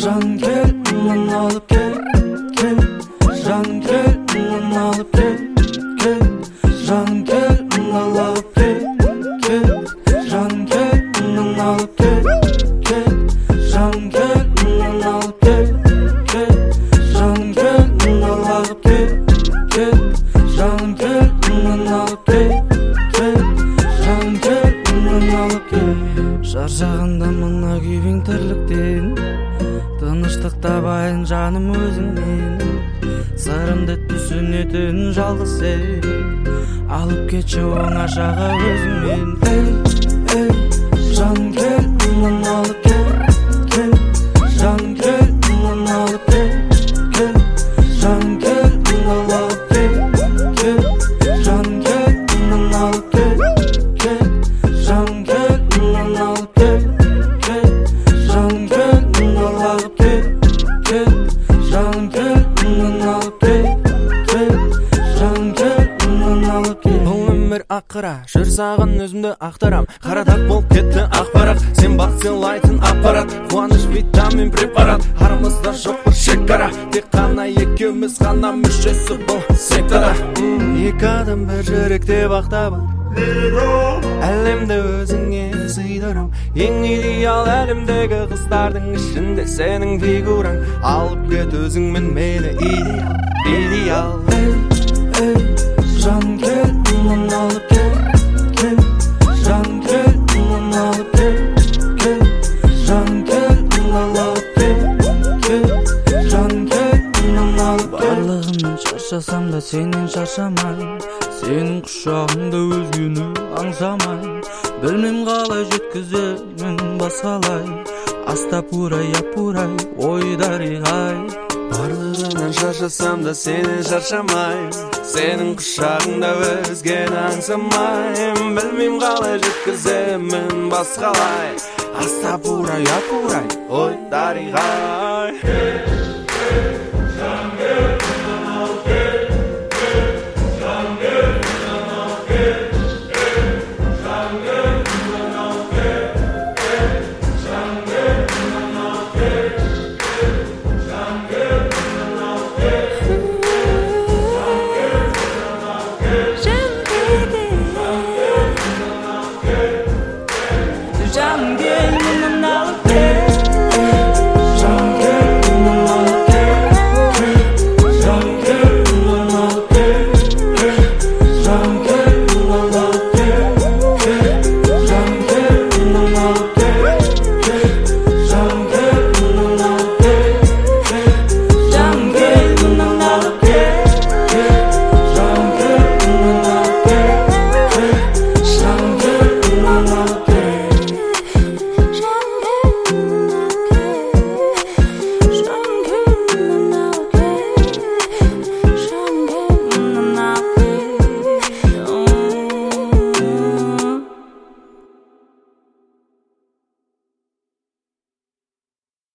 Жан кел, мынаны алып кел, кел. Жан кел, мынаны алып кел, кел. Жан кел, мынаны алып кел, кел. Жан кел, мынаны алып кел, кел. Жан кел, мынаны алып кел, кел. Жан кел, мынаны алып кел, кел. Жан кел, мынаны алып кел, кел. Жан кел, мынаны алып кел. Шаршағанда мына күйбең тірліктен, тыныштық табайын жаным өзіңнен. Сырымды түсінетін жалғыз сен, алып кетші оңашаға өзіңмен. Эй, жан кел, мынаны алып кел, кел. Жан кел, мынаны алып кел, кел. Жан кел, мынаны алып кел, кел. Жан кел, мынаны алып кел, кел. Жан кел, мынаны алып кел, кел. Жан кел, мынаны алып кел, кел. Жан кел, мынаны алып кел, кел. Жан кел, мынаны алып кел. Бұл өмір ақыра, жүр саған өзімді ақтарам. Қарадақ болып кетті ақпарат, сен бақ сыйлайтын аппарат. Қуаныш витамин препарат, арамызда жоқ бір шекара. Тек қана екеуміз ғана мүшесі бұл сектора. Екі адам бір жүректе бақтабы, әлемді өзіңе сыйдырам. Ең идеал әлемдегі қыздардың ішінде сенің фигураң. Алып кет өзіңмен мені идеал. Жан кел, мынаны алып кел, кел. Жан кел, мынаны алып кел, кел. Жан кел, мынаны алып кел, кел. Жан кел, мынаны алып кел. Барлығымнан шаршасам да сенен шаршамайын, сенің құшағыңда өзгені аңсамайын. Білмем қалай жеткіземін басқалай, астапурай апурай ойдарығай. Барлығынан шаршасам да сенен шаршамайым, сенің құшағыңда өзгені аңсамайым. Білмейм қалай жеткіземін басқалай, астапурай апурай ойдарығай.